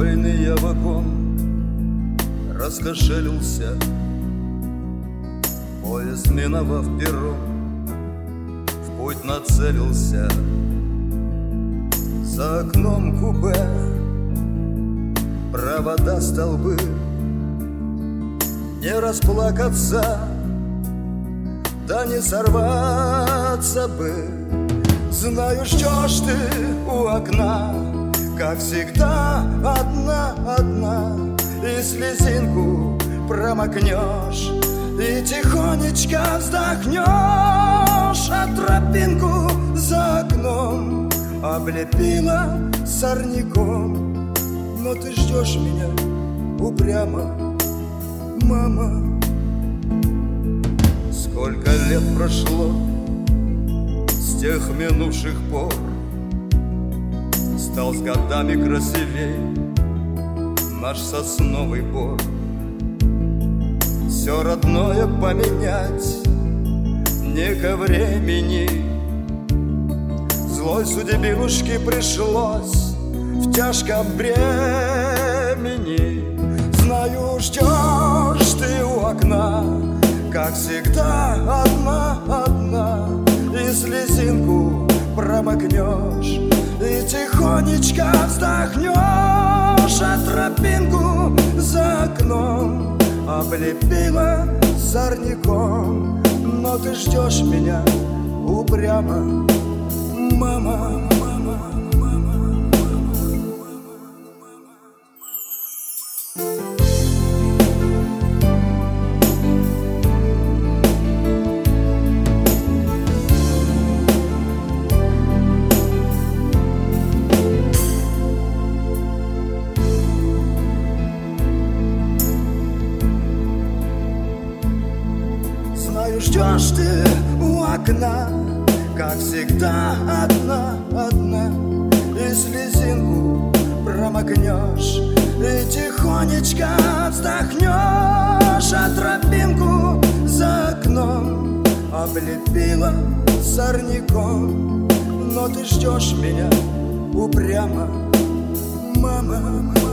Школьный вагон раскошелился, поезд, миновав перрон, в путь нацелился. За окном купе провода, столбы, не расплакаться, да не сорваться бы. Знаю, ждешь ты у окна, как всегда, одна, и слезинку промокнешь, и тихонечко вздохнешь, а тропинку за окном облепила сорняком. Но ты ждешь меня упрямо, мама. Сколько лет прошло с тех минувших пор, стал с годами красивей наш сосновый бор. Все родное поменять не ко времени, злой судьбинушке пришлось в тяжком бремени. Знаю, ждешь ты у окна, как всегда, одна, и слезинку промокнешь, и тихонечко вздохнешь, а тропинку за окном облепила сорняком. Но ты ждешь меня упрямо, мама. Знаю, ждешь ты у окна, как всегда, одна, и слезинку промокнешь, и тихонечко вздохнешь, а тропинку за окном облепила сорняком. Но ты ждешь меня упрямо, мама.